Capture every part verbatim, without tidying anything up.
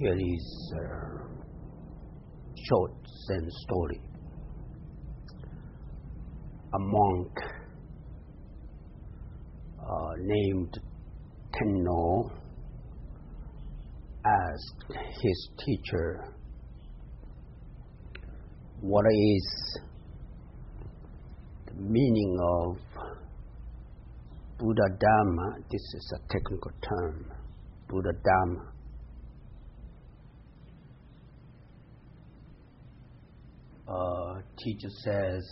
Here is a short Zen story. A monk uh, named Tenno asked his teacher, what is the meaning of Buddha Dhamma? This is a technical term, Buddha Dhamma. Uh, teacher says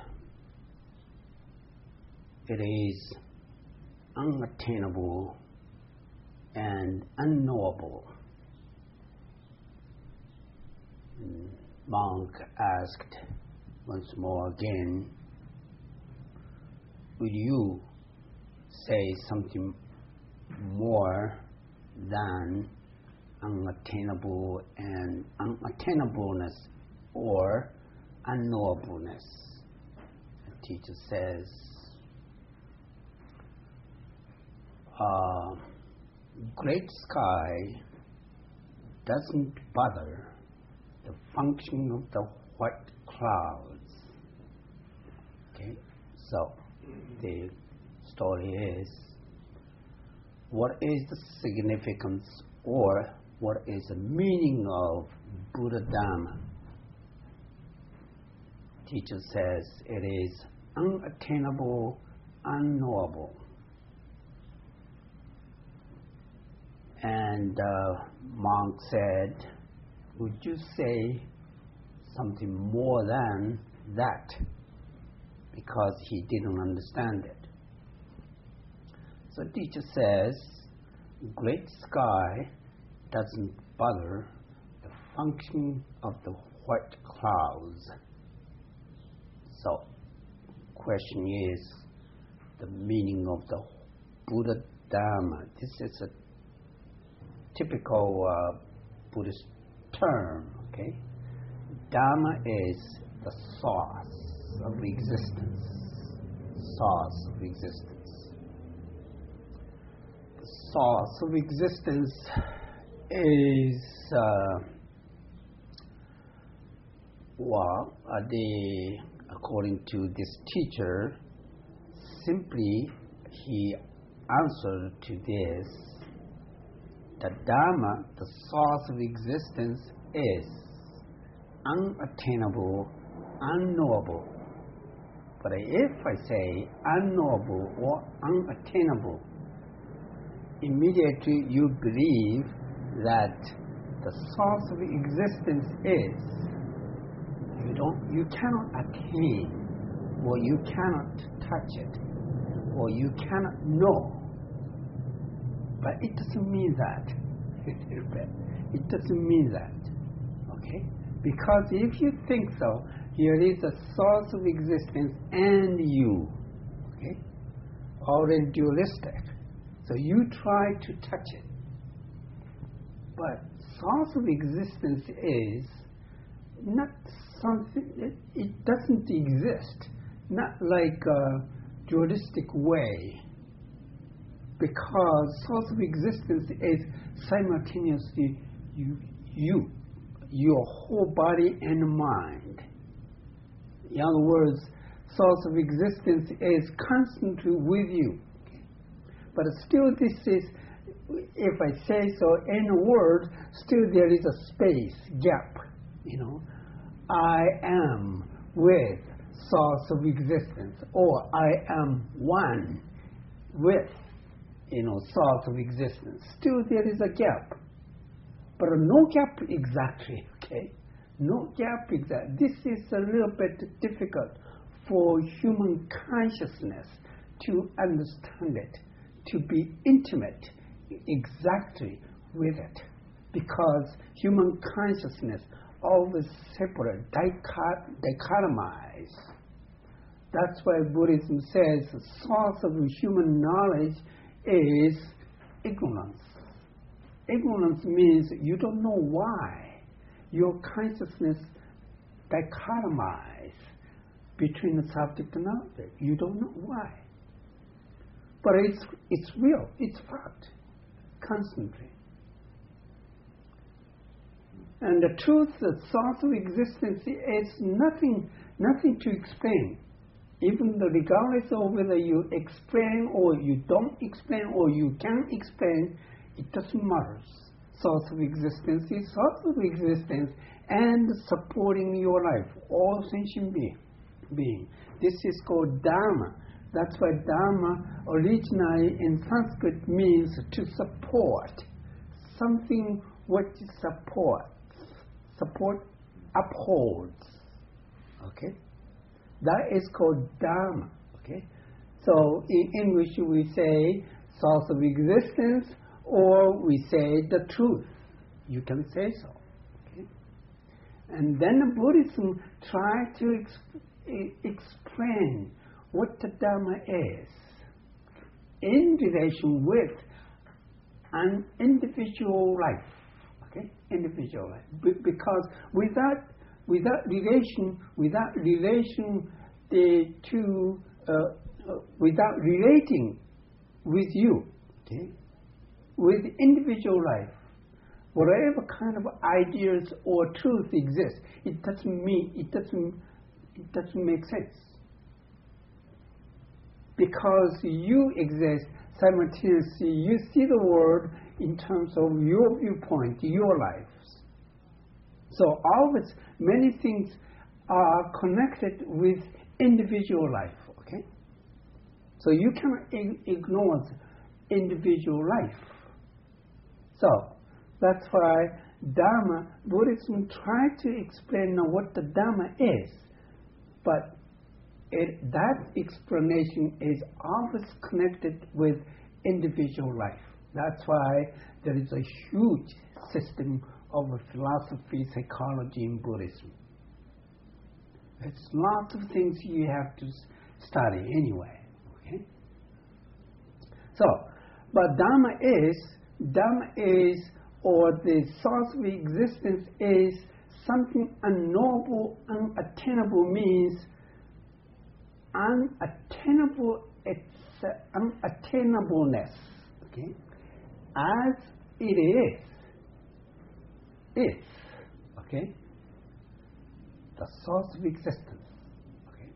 it is unattainable and unknowable. And monk asked once more again, will you say something more than unattainable and unattainableness or unknowableness? The teacher says, uh, great sky doesn't bother the function of the white clouds. Okay, so the story is, what is the significance or what is the meaning of Buddha Dhamma? Teacher says it is unattainable, unknowable. And uh, monk said, would you say something more than that? Because he didn't understand it. So teacher says, great sky doesn't bother the function of the white clouds. So, question is the meaning of the Buddha Dhamma. This is a typical uh, Buddhist term, okay? Dhamma is the source of existence. Source of existence. The source of existence is, uh, well, uh, the according to this teacher, simply he answered to this, the Dhamma, the source of existence, is unattainable, unknowable. But if I say unknowable or unattainable, immediately you believe that the source of existence is You don't, you cannot attain, or you cannot touch it, or you cannot know. But it doesn't mean that. It doesn't mean that. Okay? Because if you think so, here is a source of existence and you. Okay? Already dualistic. So you try to touch it. But source of existence is not something, it, it doesn't exist, not like a dualistic way, because source of existence is simultaneously you, you, your whole body and mind. In other words, source of existence is constantly with you. But still this is, if I say so in a word, still there is a space, gap, you know. I am with source of existence, or I am one with, you know, source of existence. Still there is a gap, but no gap exactly, okay? No gap exactly. This is a little bit difficult for human consciousness to understand it, to be intimate exactly with it, because human consciousness always separate, dichotomize. That's why Buddhism says the source of human knowledge is ignorance. Ignorance means you don't know why. Your consciousness dichotomize between the subject and object. You don't know why. But it's, it's real, it's fact, constantly. And the truth, the source of existence, is nothing, nothing to explain. Even though regardless of whether you explain or you don't explain or you can explain, it doesn't matter. Source of existence is source of existence and supporting your life, all sentient being. being. This is called Dharma. That's why Dharma originally in Sanskrit means to support. Something which supports. Support upholds. Okay? That is called Dharma. Okay? So in English we say source of existence, or we say the truth. You can say so. Okay? And then Buddhism tries to ex- explain what the Dharma is in relation with an individual life. Okay? Individual life. Be- because without without relation, without relation the to uh, uh, without relating with you, okay, with individual life, whatever kind of ideas or truth exists, it doesn't mean it doesn't it doesn't make sense. Because you exist simultaneously, you see the world in terms of your viewpoint, your lives. So always many things are connected with individual life, okay? So you cannot ig- ignore individual life. So that's why Dharma, Buddhism tried to explain now what the Dharma is, but it, that explanation is always connected with individual life. That's why there is a huge system of philosophy, psychology in Buddhism. There's lots of things you have to study anyway. Okay? So, but Dharma is, Dharma is, or the source of existence is something unknowable, unattainable means unattainable, it's uh, unattainableness. Okay? As it is, is, okay, the source of existence. Okay,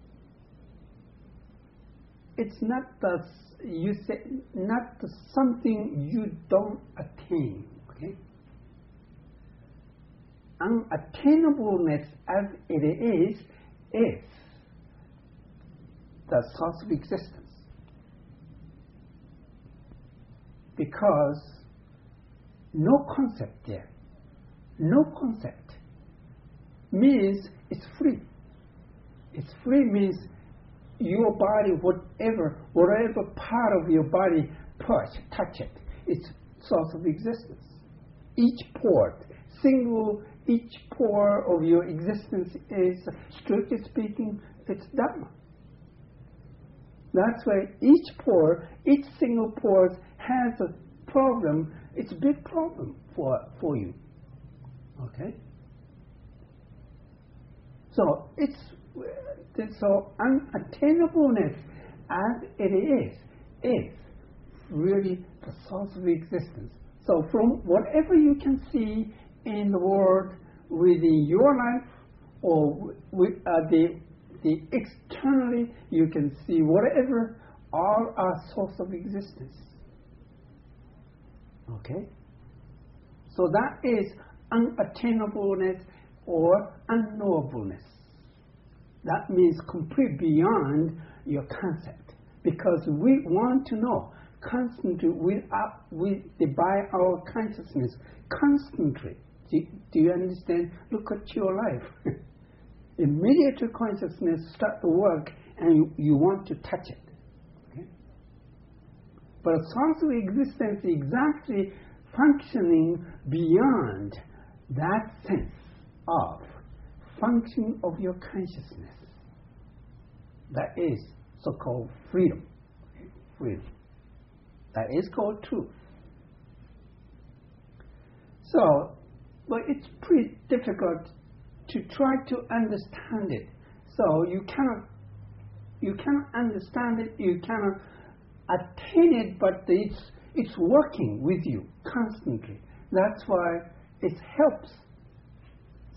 it's not the you say not the something you don't attain. Okay, unattainableness as it is is the source of existence. Because no concept there. No concept means it's free. It's free means your body, whatever, whatever part of your body touch, touch it, it's source of existence. Each pore, single, each pore of your existence is, strictly speaking, it's Dharma. That's why each pore, each single pore has a problem. It's a big problem for for you. Okay. So it's so unattainableness as it is is really the source of existence. So from whatever you can see in the world within your life, or with uh, the the externally, you can see whatever all are source of existence. Okay? So that is unattainableness or unknowableness. That means complete beyond your concept. Because we want to know constantly with, our, with the, by our consciousness, constantly. Do, do you understand? Look at your life. Immediate consciousness start to work and you, you want to touch it. Okay? But a source of existence is exactly functioning beyond that sense of function of your consciousness. That is so-called freedom. Okay? Freedom. That is called truth. So, but it's pretty difficult to try to understand it. So you cannot, you cannot understand it, you cannot attain it, but it's, it's working with you constantly. That's why it helps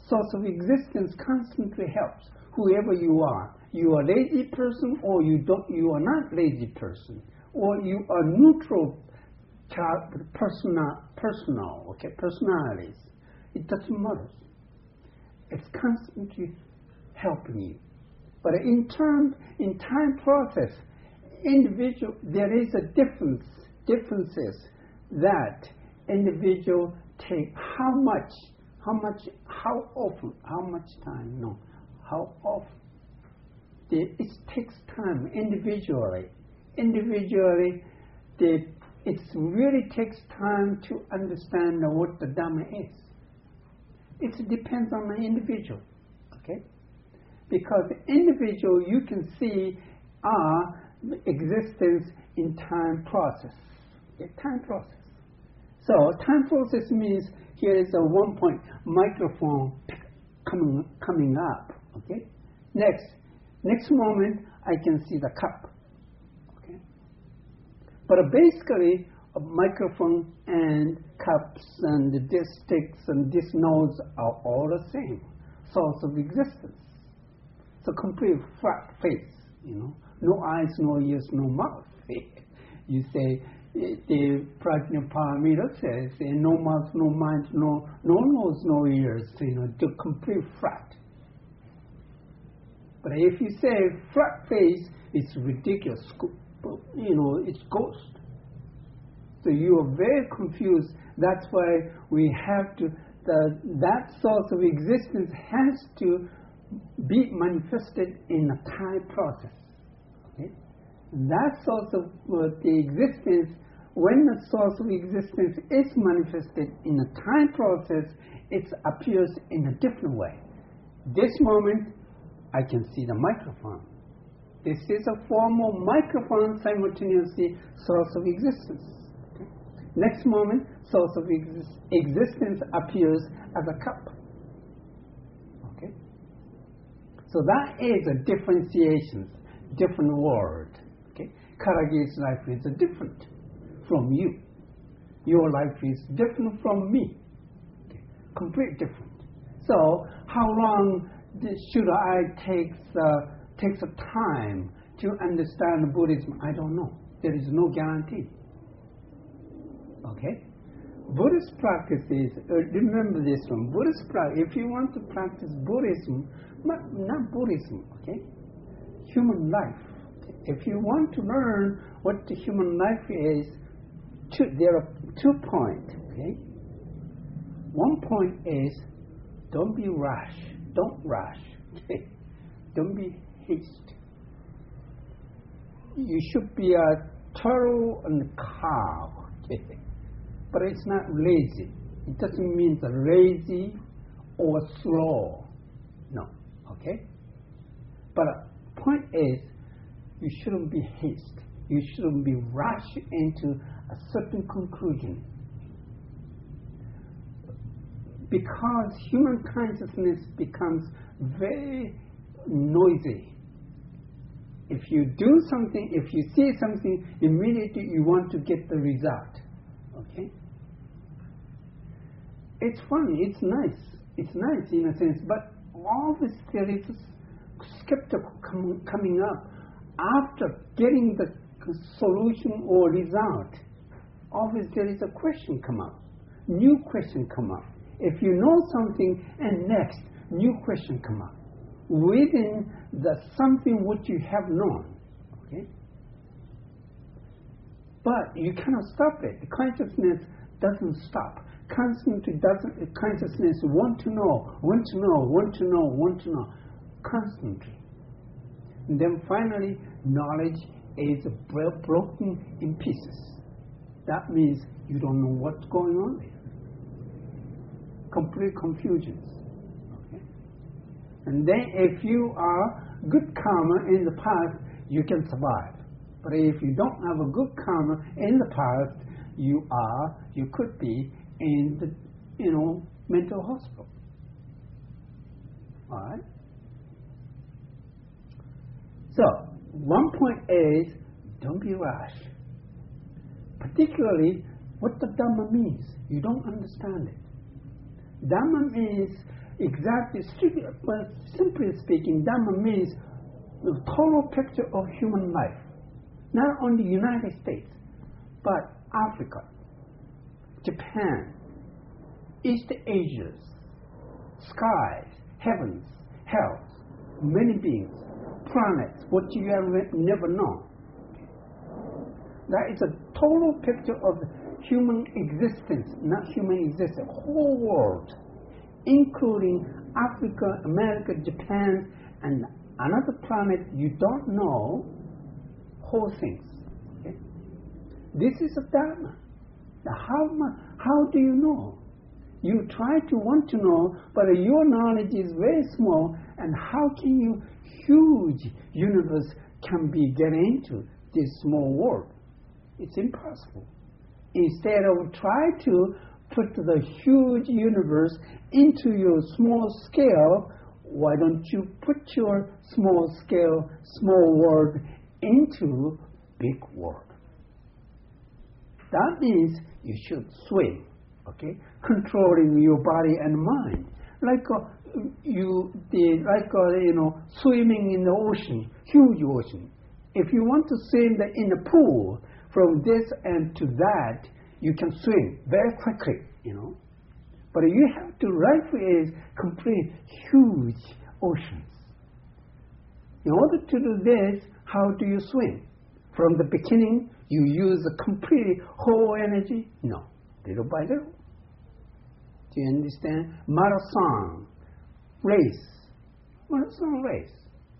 source of existence constantly helps whoever you are. You are a lazy person, or you don't. You are not lazy person, or you are neutral personal, personal, okay, personalities. It doesn't matter. It's constantly helping you. But in term, in time process, individual, there is a difference, differences that individual take. How much, how much, how often, how much time? No, how often? It, it takes time individually. Individually, the, it really takes time to understand what the Dhamma is. It depends on the individual, okay? Because the individual, you can see our existence in time process. Okay? Time process. So time process means here is a one point microphone coming coming up. Okay. Next, next moment I can see the cup. Okay. But basically, a microphone and cups and this sticks and this nose are all the same source of existence. It's a complete flat face, you know, no eyes, no ears, no mouth. You say, the Prajnaparamita says, no mouth, no mind, no no nose, no ears, you know, the complete flat. But if you say flat face, it's ridiculous, you know, it's ghost. So you are very confused. That's why we have to, the, that source of existence has to be manifested in a time process. Okay? That source of uh, the existence, when the source of existence is manifested in a time process, it appears in a different way. This moment, I can see the microphone. This is a form of microphone simultaneously source of existence. Okay? Next moment, source of exist existence appears as a cup. Okay? So that is a differentiation, different word. Okay? Karagi's life is different from you. Your life is different from me. Okay? Complete different. So how long should I take the, take the time to understand Buddhism? I don't know. There is no guarantee. Okay? Buddhist practices, uh, remember this one, Buddhist practice, if you want to practice Buddhism, not, not Buddhism, okay? Human life. If you want to learn what the human life is, two, there are two points, okay? One point is, don't be rash. Don't rush. Okay? Don't be hasty. You should be a thorough and calm. Okay? But it's not lazy. It doesn't mean the lazy or slow. No. Okay? But the point is, you shouldn't be hasty. You shouldn't be rushed into a certain conclusion. Because human consciousness becomes very noisy. If you do something, if you see something, immediately you want to get the result. Okay? It's fun, it's nice, it's nice in a sense, but always there is a skeptical com coming up after getting the solution or result. Always there is a question come up, new question come up. If you know something and next, new question come up within the something which you have known. Okay? But you cannot stop it. The consciousness doesn't stop. Constantly doesn't, consciousness want to know, want to know, want to know, want to know, constantly. And then finally, knowledge is broken in pieces. That means you don't know what's going on there. Complete confusions. Okay? And then if you are good karma in the past, you can survive. But if you don't have a good karma in the past, you are, you could be in the, you know, mental hospital. All right? So, one point is, don't be rash. Particularly, what the Dhamma means. You don't understand it. Dhamma means exactly, strictly, well, simply speaking, Dhamma means the total picture of human life. Not only the United States, but Africa, Japan, East Asia, skies, heavens, hells, many beings, planets, what you have never known. That is a total picture of human existence, not human existence, whole world, including Africa, America, Japan, and another planet you don't know, whole things. Okay? This is a Dharma. Now how, how do you know? You try to want to know, but your knowledge is very small, and how can you, huge universe can be get into this small world? It's impossible. Instead of try to put the huge universe into your small scale, why don't you put your small scale, small world into big world? That means you should swim, okay, controlling your body and mind, like uh, you did, like uh, you know, swimming in the ocean, huge ocean. If you want to swim the, in a pool, from this end to that, you can swim very quickly, you know. But you have to, life is complete huge oceans. In order to do this, how do you swim? From the beginning, you use a complete whole energy? No, little by little. Do you understand? Marathon, race, marathon race.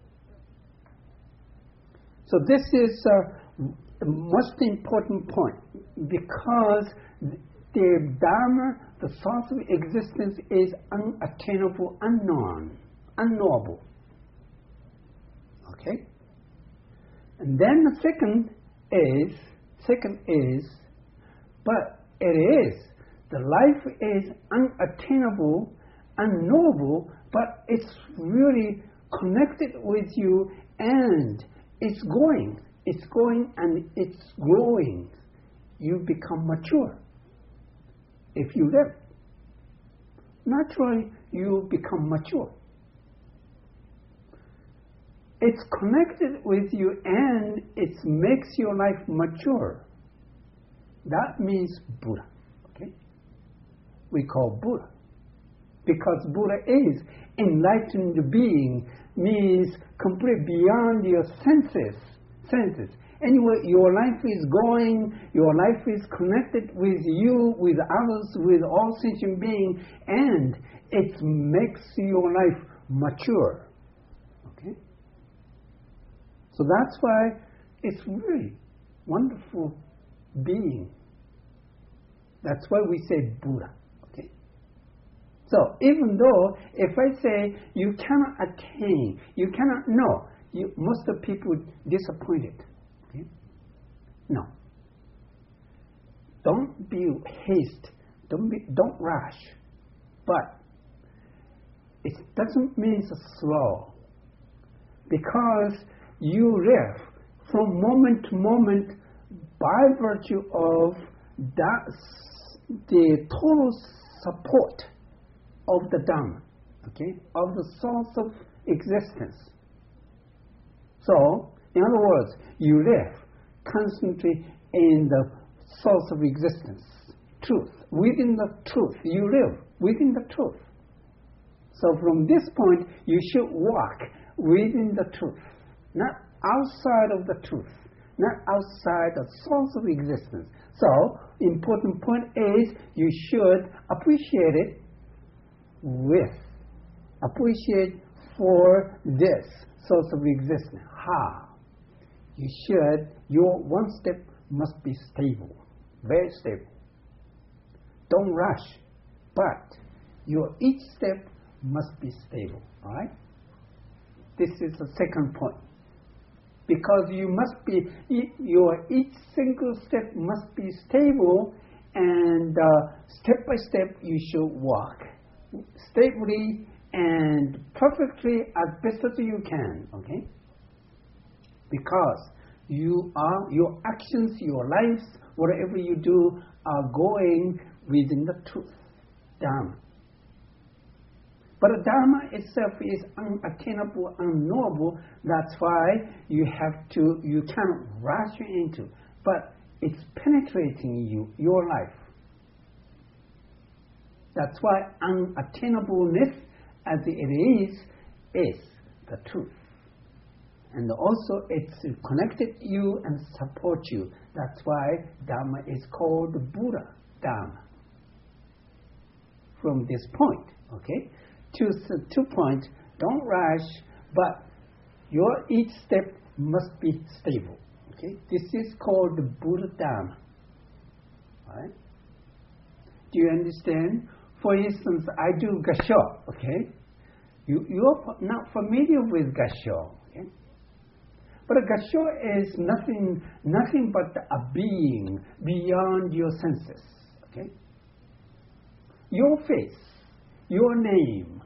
So this is uh, the most important point, because the Dharma, the source of existence, is unattainable, unknown, unknowable. Okay? And then the second is, second is, but it is, the life is unattainable, unknowable, but it's really connected with you, and it's going. It's going and it's growing. You become mature. If you live, naturally you become mature. It's connected with you and it makes your life mature. That means Buddha. Okay? We call Buddha. Because Buddha is enlightened being, means complete beyond your senses. senses. Anyway, your life is going, your life is connected with you, with others, with all sentient beings, and it makes your life mature. Okay? So that's why it's really wonderful being. That's why we say Buddha. Okay? So even though if I say you cannot attain, you cannot know, You, most of the people disappointed. Okay? No. Don't be haste. Don't be, don't rush. But it doesn't mean slow, because you live from moment to moment by virtue of that, the total support of the Dhamma, okay, of the source of existence. So, in other words, you live constantly in the source of existence, truth. Within the truth, you live within the truth. So from this point, you should walk within the truth, not outside of the truth, not outside the source of existence. So, important point is you should appreciate it with, appreciate for this source of existence. How? You should, your one step must be stable, very stable. Don't rush, but your each step must be stable, all right? This is the second point. Because you must be, your each single step must be stable, and uh, step by step you should walk stably and perfectly as best as you can, okay? Because you are, your actions, your lives, whatever you do, are going within the truth, Dharma. But the Dharma itself is unattainable, unknowable. That's why you have to, you cannot rush into. But it's penetrating you, your life. That's why unattainableness, as it is, is the truth. And also it's connected you and support you. That's why Dharma is called Buddha Dharma. From this point, okay? Two, two points, don't rush, but your each step must be stable. Okay? This is called the Buddha Dharma. Right? Do you understand? For instance, I do Gassho, okay? You, you're not familiar with Gassho, okay? But a Gassho is nothing, nothing but a being beyond your senses, okay? Your face, your name.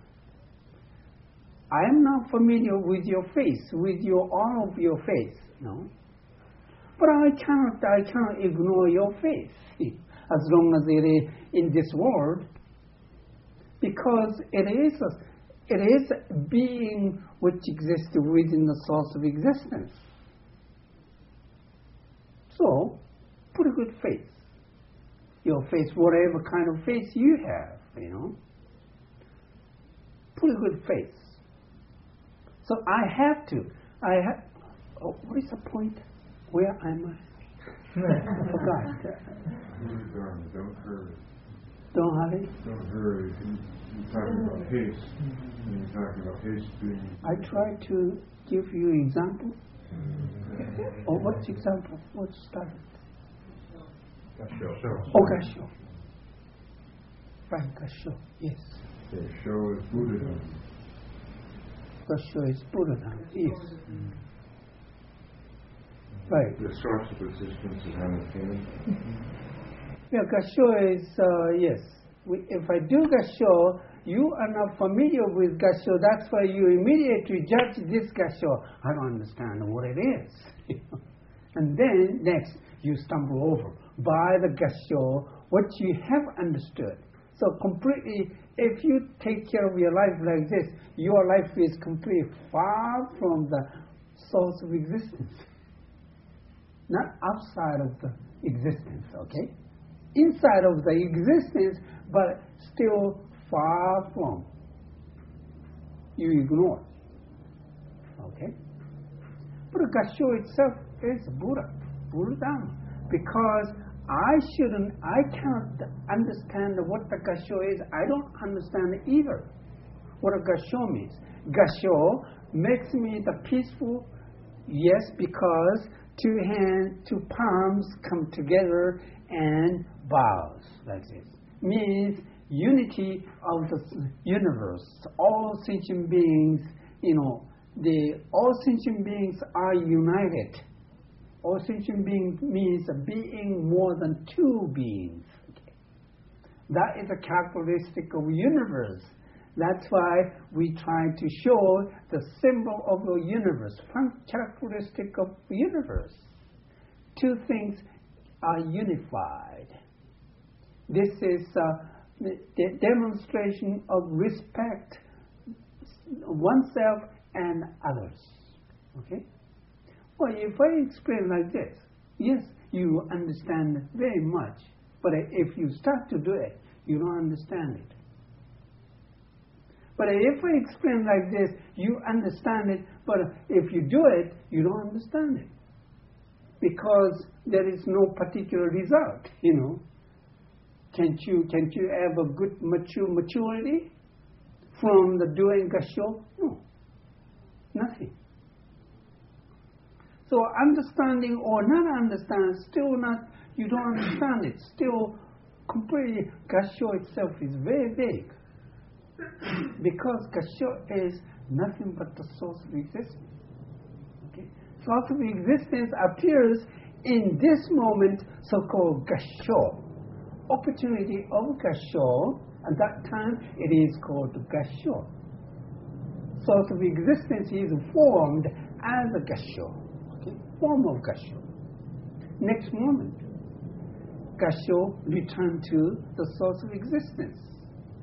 I am not familiar with your face, with your all of your face, no? But I cannot, I cannot ignore your face as long as it is in this world, because it is a, it is a being which exists within the source of existence. So, put a good face. Your face, whatever kind of face you have, you know. Put a good face. So I have to, I have, oh, what is the point? Where am I? I forgot. Don't hurry. Don't hurry? Don't hurry. You're talking about haste. And you're talking about haste being... I try to give you example. Oh, what's example? What's that? Gassho. Oh, Gassho. Right, Gassho, yes. Gassho is Buddhism. Gassho is Buddhism, yes. Mm. Right. The source of existence is unattainable. Yeah, Gassho is, uh, yes. We, if I do Gassho, you are not familiar with Gassho, that's why you immediately judge this Gassho. I don't understand what it is. And then, next, you stumble over by the Gassho, what you have understood. So completely, if you take care of your life like this, your life is completely far from the source of existence. Not outside of the existence, okay? Inside of the existence, but still far from. You ignore. Okay? But Gassho itself is Buddha, Buddha Dharma. Because I shouldn't, I cannot understand what the Gassho is. I don't understand either what a Gassho means. Gassho makes me the peaceful, yes, because two hands, two palms come together and bows like this. Means unity of the universe. All sentient beings, you know, the all sentient beings are united. All sentient being means a being more than two beings. Okay. That is a characteristic of the universe. That's why we try to show the symbol of the universe, one characteristic of the universe. Two things are unified. This is uh, the, the demonstration of respect oneself and others. Okay? Well, if I explain like this, yes, you understand very much, but if you start to do it, you don't understand it. But if I explain like this, you understand it, but if you do it, you don't understand it. Because there is no particular result, you know. Can't you, can't you have a good mature maturity from the doing Gassho? No, nothing. So understanding or not understanding, still not, you don't understand it. Still, completely, Gassho itself is very vague. Because Gassho is nothing but the source of existence. Okay? Source of existence appears in this moment, so-called Gassho. Opportunity of Gassho, at that time it is called Gassho. Source of existence is formed as a Gassho. Okay? Form of Gassho. Next moment, Gassho return to the source of existence.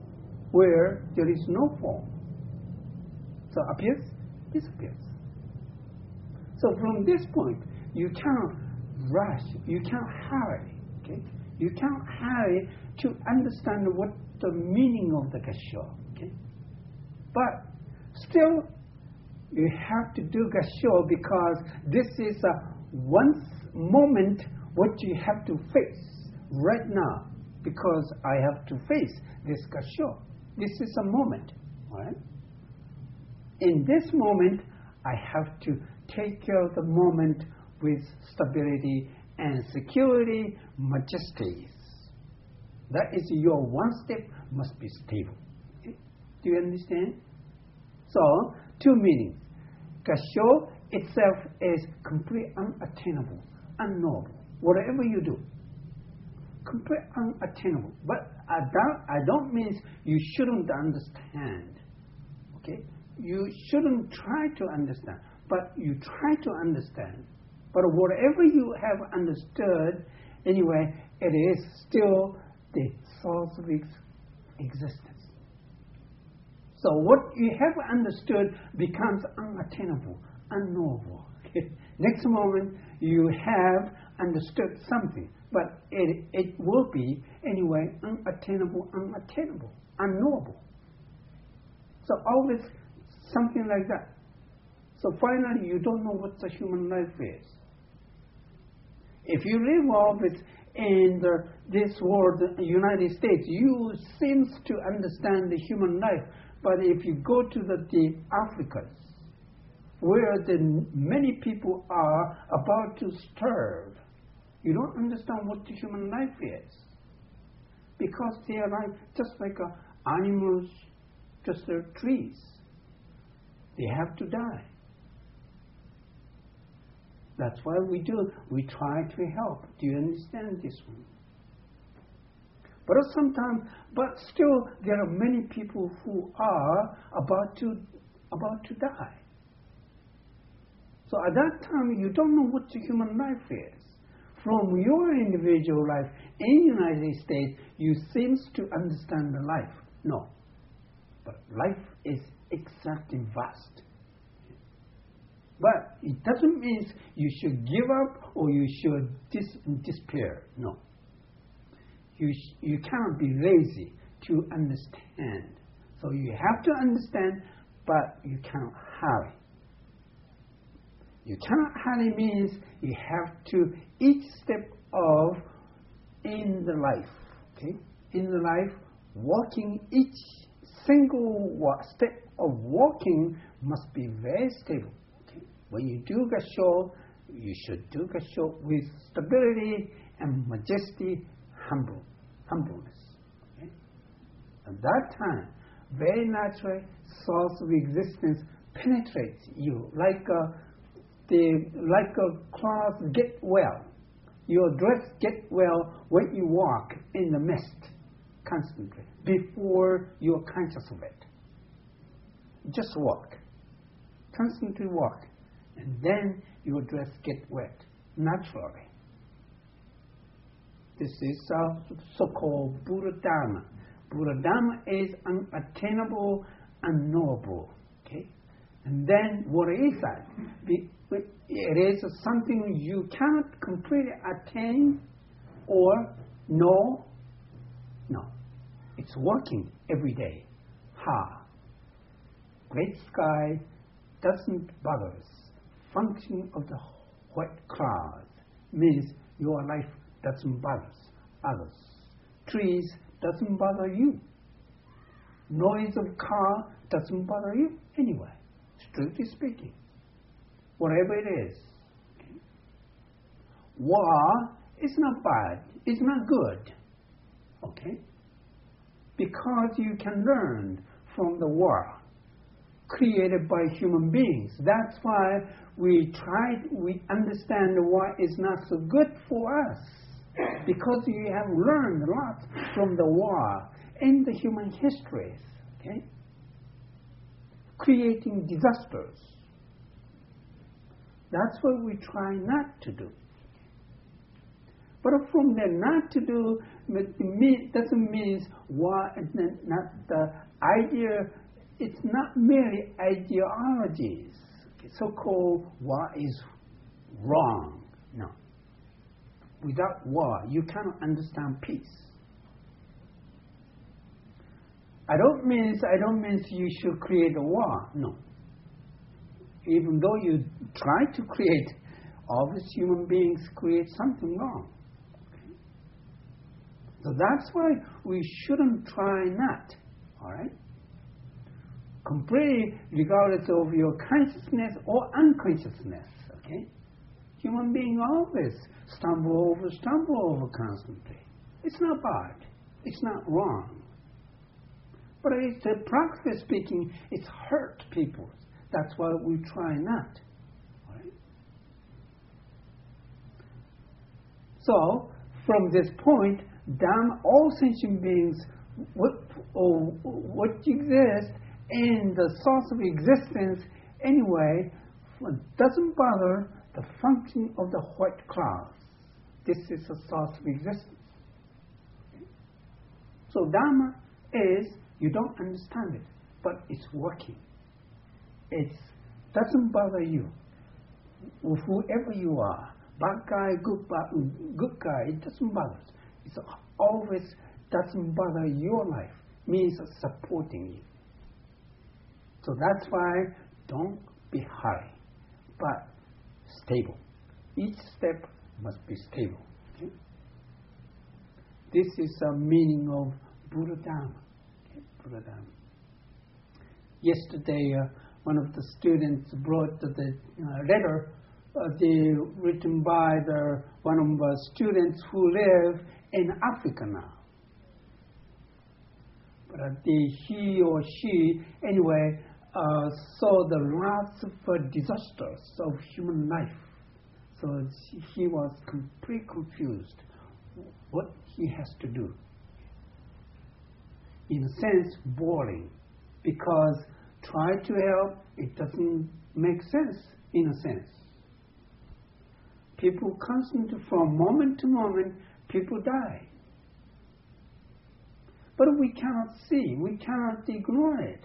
where there is no form. So appears, disappears. So from this point, you cannot rush, you cannot hurry, okay? You cannot hurry to understand what the meaning of the Gassho, okay? But still, you have to do Gassho because this is a one moment what you have to face right now, because I have to face this Gassho. This is a moment, all right? In this moment, I have to take care of the moment with stability and security, majesties. That is your one step must be stable. Okay? Do you understand? So, two meanings. Gassho itself is completely unattainable, unknowable. Whatever you do, completely unattainable. But I don't, I don't mean you shouldn't understand. Okay? You shouldn't try to understand, but you try to understand. But whatever you have understood, anyway, it is still the source of its existence. So what you have understood becomes unattainable, unknowable. Okay? Next moment, you have understood something, but it, it will be, anyway, unattainable, unattainable, unknowable. So always something like that. So finally, you don't know what the human life is. If you live always in the, this world, the United States, you seem to understand the human life. But if you go to the, the Africas, where the many people are about to starve, you don't understand what the human life is. Because they are like, just like uh, animals, just like trees. They have to die. That's why we do. We try to help. Do you understand this one? But sometimes, but still, there are many people who are about to about to die. So at that time, you don't know what the human life is. From your individual life in the United States, you seem to understand the life. No. But life is exactly vast. But it doesn't mean you should give up or you should dis- despair. No. You, sh- you cannot be lazy to understand. So you have to understand, but you cannot hurry. You cannot hurry means you have to, each step of in the life, okay? In the life, walking, each single wa- step of walking must be very stable. Okay? When you do Gassho, you should do Gassho with stability and majesty, humble, humbleness. Okay? At that time, very naturally, source of existence penetrates you like a, the, like a cloth get well. Your dress get well when you walk in the mist constantly, before you're conscious of it. Just walk. Constantly walk. And then your dress get wet, naturally. This is uh, so-called Buddha Dharma. Buddha Dharma is unattainable, unknowable. Okay? And then what is that? It is something you cannot completely attain or know. No. It's working every day. Ha. Great sky doesn't bother us. Function of the white cloud means your life doesn't bother others. Trees doesn't bother you. Noise of car doesn't bother you anyway, strictly speaking. Whatever it is. Okay? War is not bad. It's not good. Okay? Because you can learn from the war created by human beings. That's why we try, we understand what is not so good for us. Because you have learned a lot from the war in the human histories. Okay? Creating disasters. That's what we try not to do. But from there not to do, it mean, doesn't mean what, not the idea, it's not merely ideologies, so-called what is wrong. No. Without war, you cannot understand peace. I don't mean, I don't mean you should create a war, no. Even though you try to create, always human beings create something wrong. Okay? So that's why we shouldn't try not, all right? Completely regardless of your consciousness or unconsciousness, okay? Human beings always stumble over, stumble over constantly. It's not bad. It's not wrong. But it's, uh, practically speaking, it's hurt people. That's why we try not. Right? So, from this point, Dhamma, all sentient beings, what, or what exists in the source of existence anyway, doesn't bother the function of the white clouds. This is the source of existence. Okay? So Dhamma is, you don't understand it, but it's working. It doesn't bother you. Whoever you are, bad guy, good, good guy, it doesn't bother. It always doesn't bother your life, means supporting you. So that's why don't be hurry, but stable. Each step must be stable. Okay? This is the meaning of Buddha Dhamma. Okay? Buddha Dhamma. Yesterday, uh, one of the students brought the uh, letter uh, they, written by the, one of the students who live in Africa now. But uh, the, he or she, anyway, uh, saw the lots of uh, disasters of human life. So he was completely confused what he has to do. In a sense, boring, because try to help, it doesn't make sense, in a sense. People constantly, from moment to moment, people die. But we cannot see, we cannot ignore it.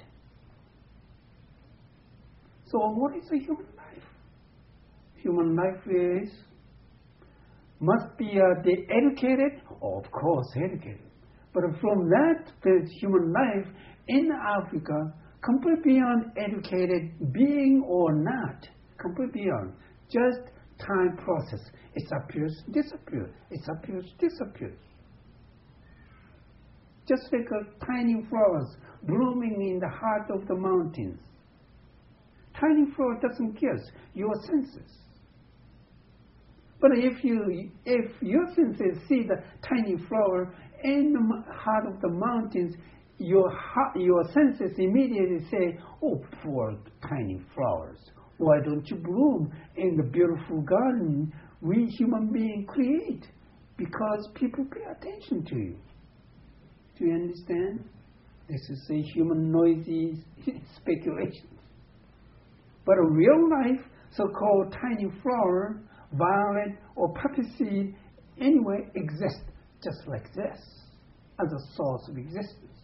So what is a human life? Human life is, must be uh, the educated, oh, of course educated. But from that, the human life in Africa, completely beyond educated, being or not, completely beyond, just time process. It appears, disappears, it appears, disappears. Just like a tiny flowers blooming in the heart of the mountains. Tiny flower doesn't kill your senses. But if you, if your senses see the tiny flower in the heart of the mountains, your heart, your senses immediately say, "Oh, poor tiny flowers! Why don't you bloom in the beautiful garden we human beings create?" Because people pay attention to you. Do you understand? This is a human noisy speculation. But a real life, so-called tiny flower, violet or poppy seed, anyway exists just like this, as a source of existence.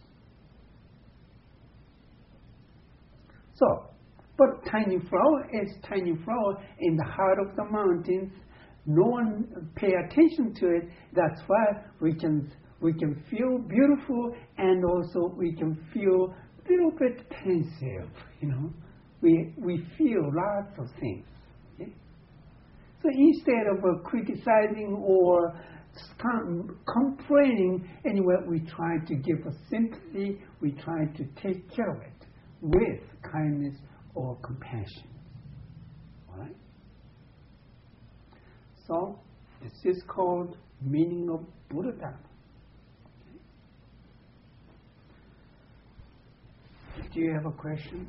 So, but tiny flower is tiny flower in the heart of the mountains. No one pay attention to it. That's why we can we can feel beautiful, and also we can feel a little bit pensive. You know, we we feel lots of things. Okay? So instead of uh, criticizing or complaining, anyway, we try to give a sympathy. We try to take care of it with kindness or compassion. All right? So, this is called meaning of Buddha Dhamma. Okay. Do you have a question?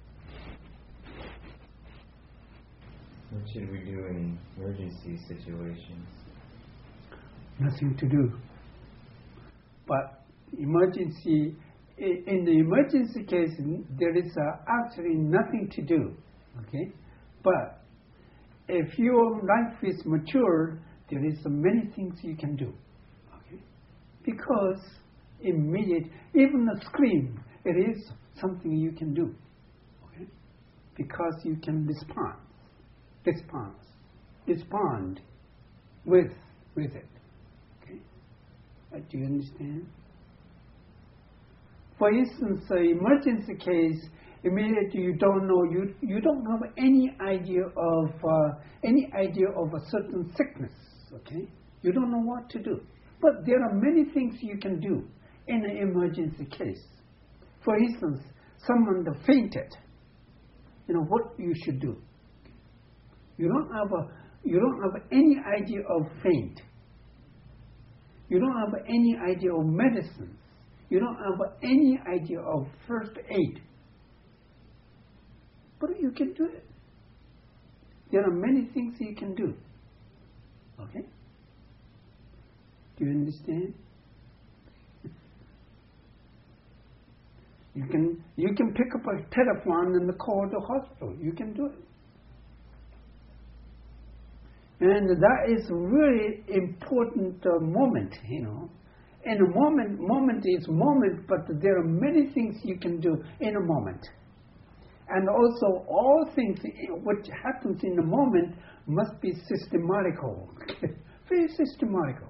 What should we do in emergency situations? Nothing to do. But emergency, in the emergency case, there is uh, actually nothing to do. Okay? But if your life is mature, there is uh, many things you can do. Okay? Because immediate, even a scream, it is something you can do. Okay? Because you can respond, respond, respond with with it. Okay? Uh, do you understand? For instance, an emergency case, immediately you don't know, you you don't have any idea of uh, any idea of a certain sickness. Okay? You don't know what to do. But there are many things you can do in an emergency case. For instance, someone that fainted. You know what you should do. You don't have a you don't have any idea of faint. You don't have any idea of medicine. You don't have any idea of first aid. But you can do it. There are many things you can do. Okay? Do you understand? You can you can pick up a telephone and call the hospital. You can do it. And that is really important uh, moment, you know. And a moment, moment is moment, but there are many things you can do in a moment. And also, all things which happens in a moment must be systematical, very systematical.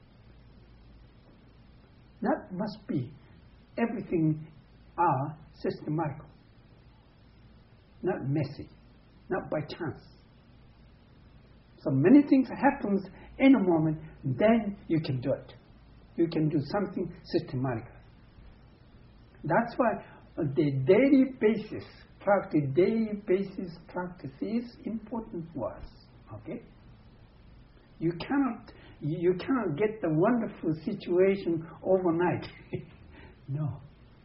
That must be everything are systematical, not messy, not by chance. So many things happens in a moment, then you can do it. You can do something systematically. That's why on the daily basis, practice, daily basis practice is important for us. Okay? You cannot, you cannot get the wonderful situation overnight. No.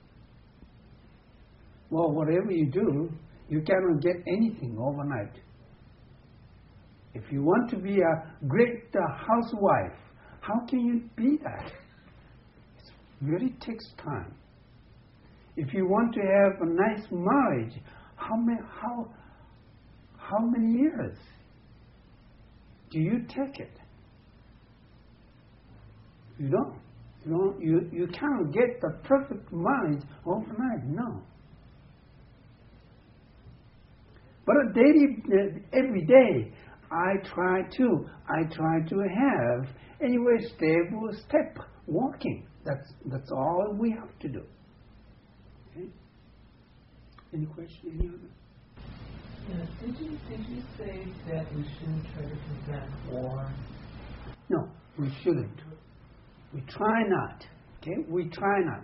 Well, whatever you do, you cannot get anything overnight. If you want to be a great uh, housewife, how can you be that? It really takes time. If you want to have a nice marriage, how many how how many years do you take it? You don't. You don't. You you cannot get the perfect marriage overnight. No. But a daily, every day, I try to, I try to have anyway stable step walking. That's that's all we have to do. Okay. Any question? Any other? Yeah. Did you did you say that we shouldn't try to prevent war? No, we shouldn't. We try not. Okay, we try not.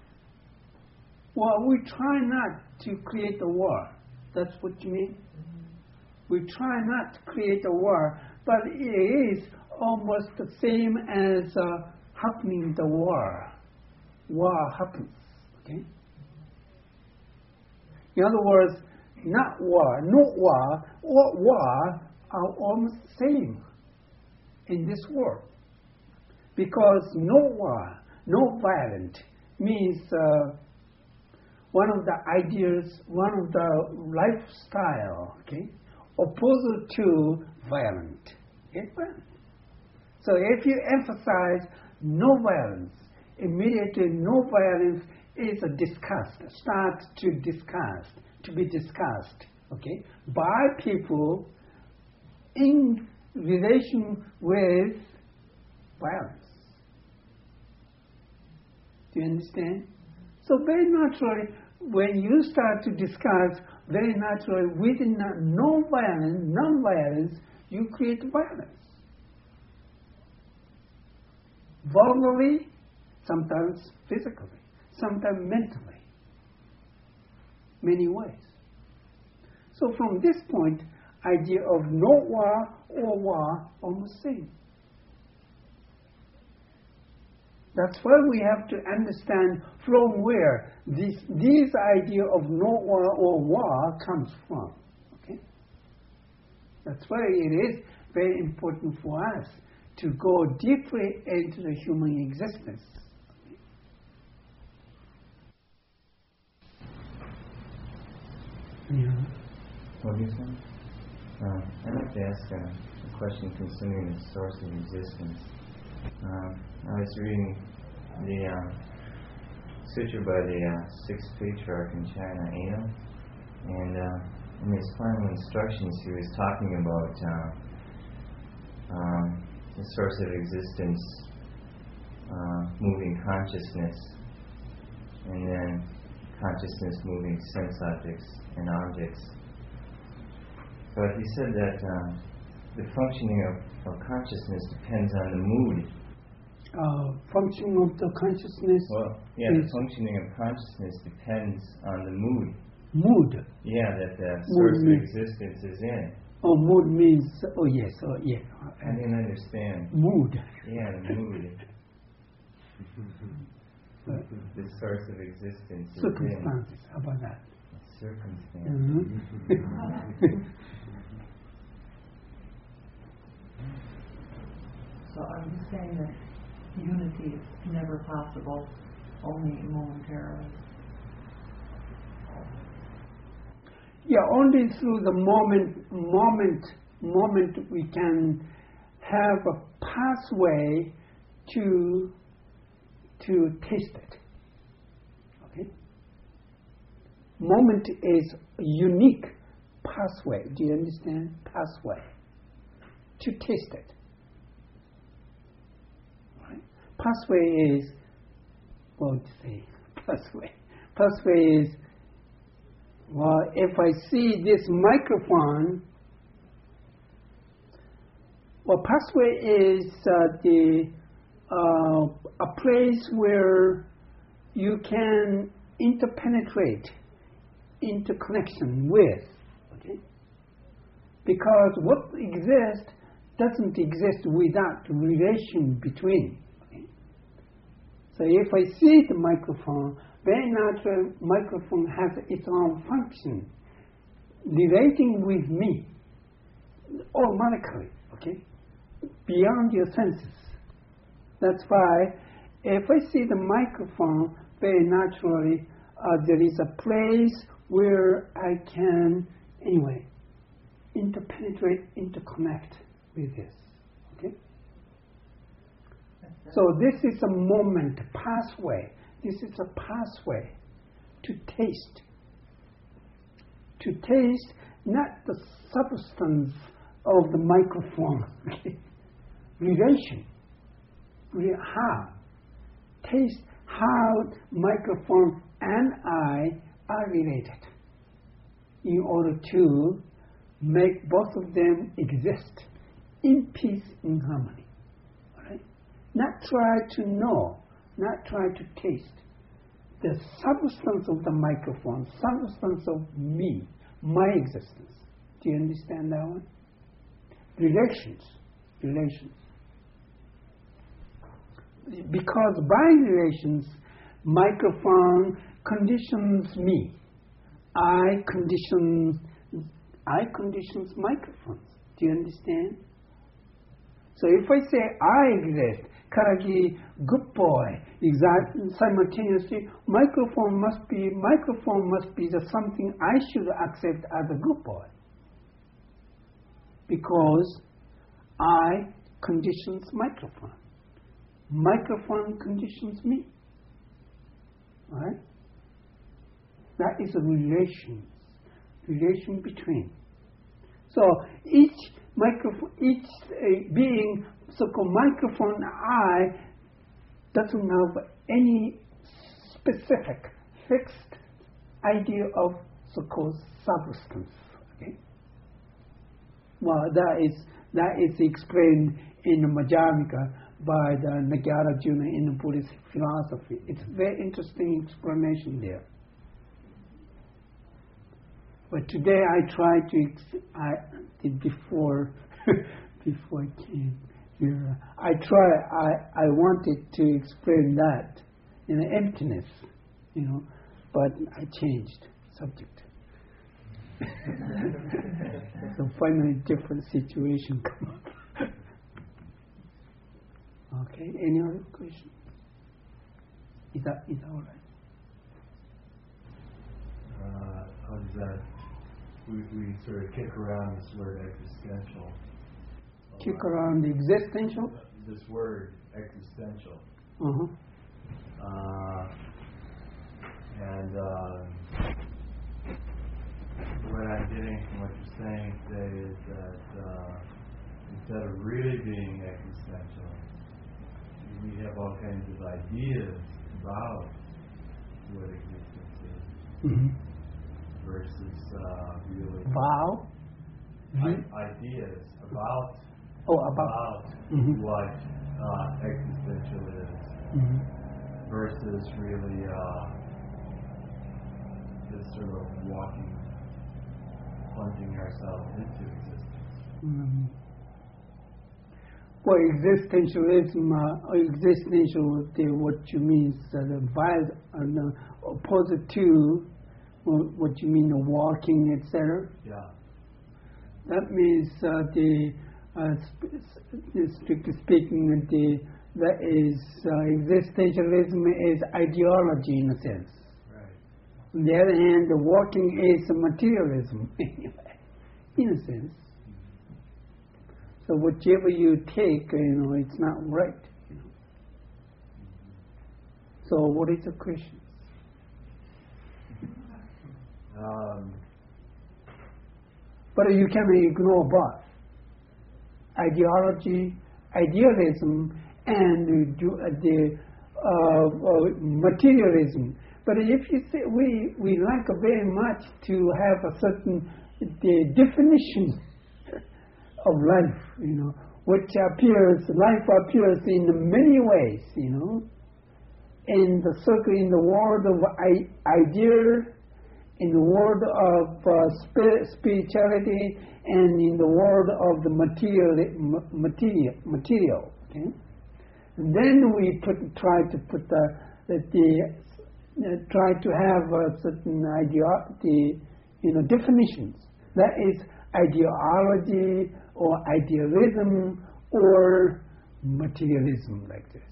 Well, we try not to create a war. That's what you mean? Mm-hmm. We try not to create a war, but it is almost the same as uh, happening the war. War happens, okay? In other words, not war, no war, or war are almost the same in this world. Because no war, no violence means uh, one of the ideas, one of the lifestyle, okay, opposed to violent. Okay? So if you emphasize no violence, immediately no violence is a discussed, start to discuss, to be discussed, okay, by people in relation with violence. Do you understand? So very naturally, when you start to discuss, very naturally, within no violence, non-violence, you create violence. Verbally, sometimes physically, sometimes mentally. Many ways. So from this point, idea of no war or war almost same. That's why we have to understand from where this this idea of no war or war comes from. Okay? That's why it is very important for us to go deeply into the human existence. Yeah. What do you say? Uh, I'd like to ask a, a question concerning the source of existence. Um, I was reading the uh, sutra by the uh, sixth patriarch in China, Eno, and uh, in his final instructions, he was talking about uh, um, the source of existence, uh, moving consciousness, and then consciousness moving sense objects and objects. But he said that uh, the functioning of, of consciousness depends on the mood. Uh, functioning of the consciousness. Well, yeah, is the functioning of consciousness depends on the mood. Mood. Yeah, that the Mood source of means- existence is in. Oh, mood means. Oh yes. Oh yeah. I didn't understand. Mood. Yeah, the mood. The source of existence is in. Circumstances. How about that? Circumstance. Mhm. So are you saying that unity is never possible, only momentarily? Yeah, only through the moment, moment, moment we can have a pathway to to taste it. Okay. Moment is a unique pathway. Do you understand? Pathway to taste it. Right? Pathway is what to say? Pathway. Pathway is. Well, if I see this microphone, well, pathway is uh, the uh, a place where you can interpenetrate, interconnection with, okay? Because what exists doesn't exist without relation between. Okay? So if I see the microphone, very natural microphone has its own function, relating with me automatically, okay, beyond your senses. That's why if I see the microphone, very naturally, uh, there is a place where I can, anyway, interpenetrate, interconnect with this, okay? So this is a moment, pathway. This is a pathway to taste. To taste not the substance of the microphone, relation. Re- how? Taste how microphone and I are related in order to make both of them exist in peace, in harmony. Right? Not try to know, not try to taste the substance of the microphone, substance of me, my existence. Do you understand that one? Relations, relations. Because by relations, microphone conditions me. I condition, I conditions microphones. Do you understand? So if I say I exist, Karagi, good boy, exact, simultaneously, microphone must be, microphone must be the something I should accept as a good boy. Because I conditions microphone. Microphone conditions me. Right? That is a relation, relation between. So each microphone, each uh, being, so-called microphone I, doesn't have any specific, fixed idea of so-called substance. Okay? Well, that is that is explained in the Madhyamika by the Nagarjuna in the Buddhist philosophy. It's a very interesting explanation there. But today I try to, ex- I did before, before I came here, I try, I, I wanted to explain that in the emptiness, you know, but I changed subject. So finally different situation come up. Okay, any other question? Is that, is that all right? Uh, how does that, we, we sort of kick around this word existential. Kick around the existential? This word existential. Uh-huh. existential. We have all kinds of ideas about what existence is Mm-hmm. versus uh, really Vow? I- ideas about Oh, about. about Mhm. what uh, existential is Mm-hmm. versus really uh, this sort of walking, plunging ourselves into existence. Mm-hmm. Well, existentialism, uh, existential, the, what you mean, uh, the vice, uh, the opposite to wh- what you mean, the walking, et cetera. Yeah. That means uh, the, uh, sp- s- strictly speaking, the that is uh, existentialism is ideology in a sense. Right. On the other hand, the walking is materialism, in a sense. So whichever you take, you know, it's not right. You know. So what is the question? Um, But you can ignore both. Ideology, idealism, and do, uh, the uh, uh, materialism. But if you say we, we like very much to have a certain the definition of life, you know, which appears, life appears in many ways, you know, in the circle, in the world of I- idea, in the world of uh, spirit, spirituality, and in the world of the material, m- material, material. Okay, and then we put, try to put the, the, the uh, try to have a certain idea, the you know definitions. That is ideology or idealism or materialism, like this.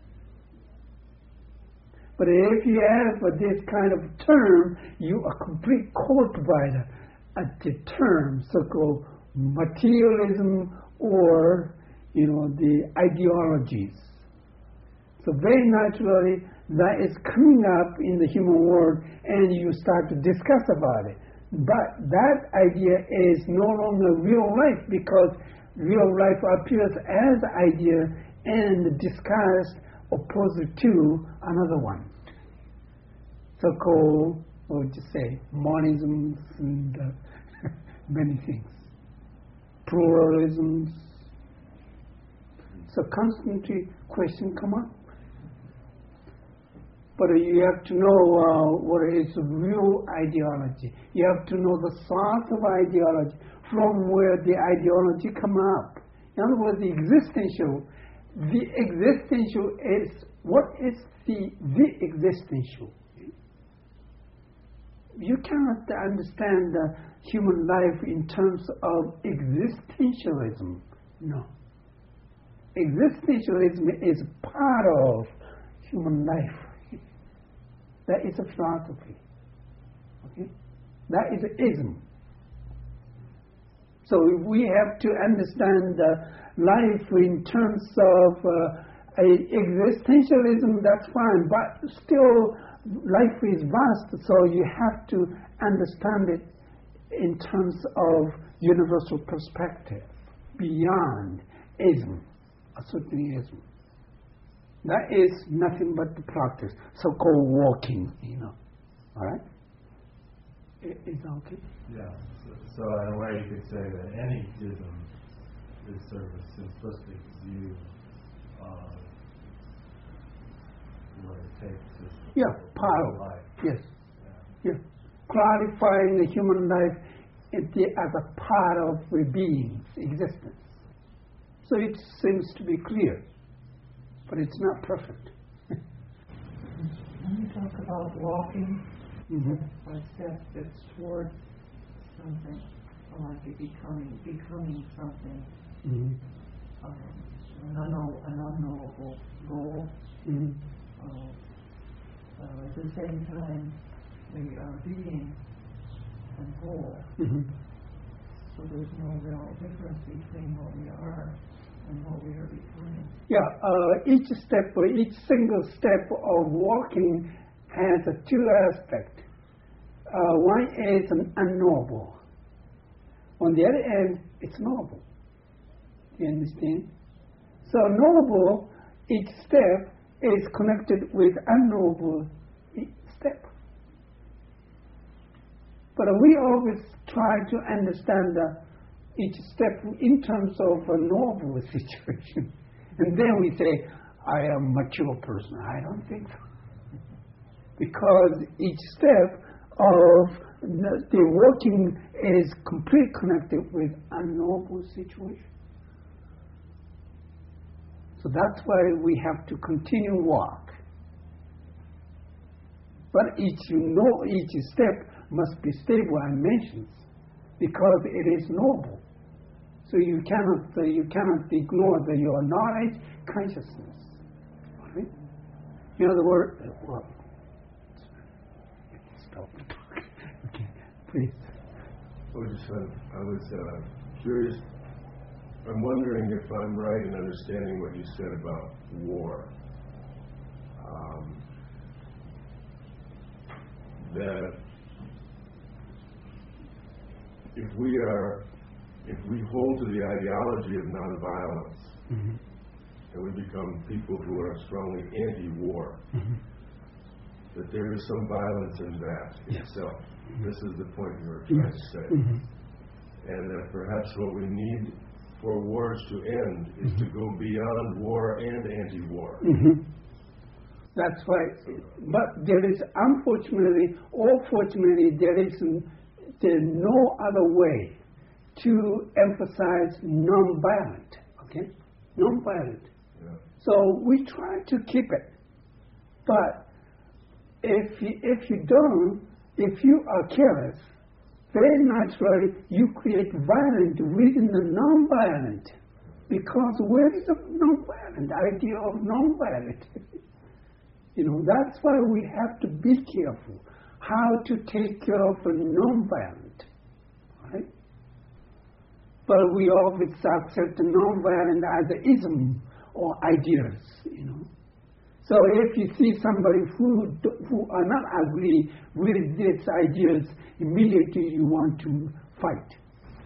But if you have uh, this kind of term, you are complete caught by the, uh, the term, so-called materialism or, you know, the ideologies. So very naturally, that is coming up in the human world, and you start to discuss about it. But that idea is no longer real life, because real life appears as idea and discussed opposite to another one. So-called, what would you say, monisms and uh, many things. Pluralisms. So constantly question come up. But you have to know uh, what is real ideology. You have to know the source of ideology, from where the ideology come up. In other words, the existential. The existential is, what is the, the existential? You cannot understand the human life in terms of existentialism. No. Existentialism is part of human life. That is a philosophy. Okay? That is ism. So we have to understand uh, life in terms of uh, a existentialism, that's fine, but still life is vast, so you have to understand it in terms of universal perspective, beyond ism, a certain ism. That is nothing but the practice, so-called walking, you know. All right? Is that okay? Yeah. So, so in a way, you could say that any ism is sort of a simplistic view of what it takes to Yeah, live part of life. Yes. Yeah. Yeah. Clarifying the human life as a part of the being's existence. So it seems to be clear, but it's not perfect. When you talk about walking, Mm-hmm. a step that's towards something, or like it becoming, becoming something, Mm-hmm. um, an, unknow, an unknowable goal. Mm-hmm. Uh, uh, at the same time, we are being and whole. Mm-hmm. So there's no real difference between what we are and what we are becoming. Yeah, uh, each step, or each single step of walking has a two aspects. Uh, one is an unknowable. On the other hand, it's knowable. You understand? So knowable, each step is connected with unknowable step. But we always try to understand uh, each step in terms of a knowable situation. And then we say, I am a mature person. I don't think so. Because each step of the, the working is completely connected with unknowable situation. So that's why we have to continue walk. But each you know each step must be stable and mentions, because it is noble. So you cannot uh, you cannot ignore the, your knowledge consciousness. Right? In other words, uh, well, stop. Okay, please. I was, just, uh, I was uh, curious. I'm wondering if I'm right in understanding what you said about war. Um, that if we are, if we hold to the ideology of nonviolence, mm-hmm. and we become people who are strongly anti-war, mm-hmm. that there is some violence in that yes. itself. Mm-hmm. This is the point you were trying yes. to say. Mm-hmm. And that perhaps what we need for wars to end is mm-hmm. to go beyond war and anti-war. Mm-hmm. That's right. But there is, unfortunately, or fortunately, there is there no other way to emphasize non-violent. Okay? Non-violent. Yeah. So we try to keep it. But if you, if you don't, if you are careless, very naturally you create violence within the non-violent. Because where is the non-violent idea of non-violent? You know, that's why we have to be careful how to take care of the non-violent, right? But we always accept the non-violent as an ism or ideas, you know. So if you see somebody who who are not agree with these ideas, immediately you want to fight.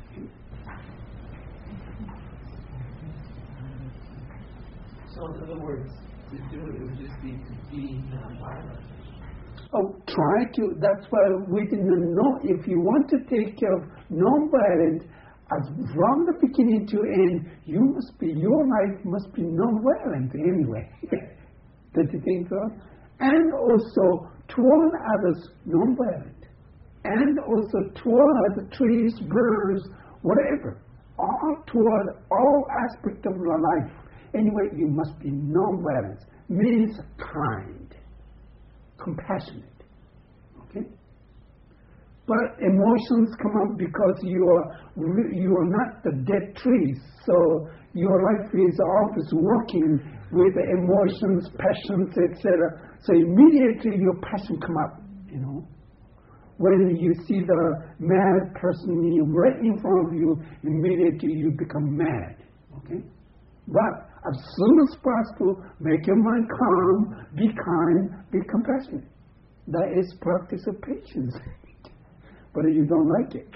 So in other words, to do it, it would just be to be nonviolent. Oh, try to. That's why we didn't know. If you want to take care of nonviolent, as from the beginning to end, you must be. Your life must be nonviolent anyway. Don't you think so? And also toward others nonviolent, and also toward trees, birds, whatever. All toward all aspects of your life. Anyway, you must be nonviolent. Means kind, compassionate. Okay? But emotions come up because you are you are not the dead trees. So your life is always working with emotions, passions, et cetera. So immediately your passion come up. You know, when you see the mad person right in front of you, immediately you become mad. Okay, but as soon as possible, make your mind calm, be kind, be compassionate. That is practice of patience. But you don't like it.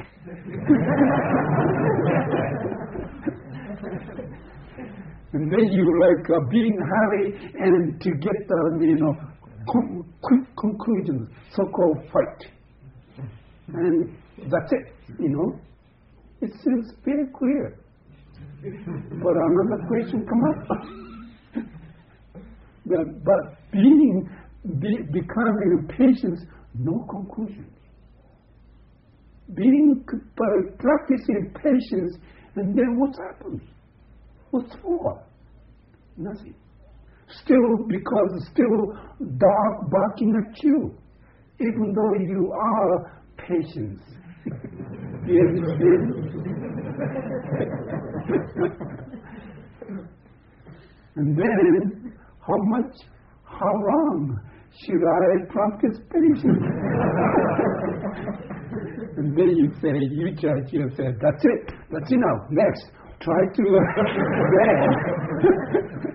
And then you like uh, being hurry and to get the, you know, con- quick conclusions, so-called fight. And that's it, you know. It seems very clear. But another question come up. but, but being, be, becoming patient, no conclusion. Being, but practicing patience, and then what's happened? What's for? Nothing. Still, because still dog barking at you, even though you are patient. You understand? And then, how much, how long should I practice patience? And then you say, you judge, you say, that's it, that's enough, next, try to,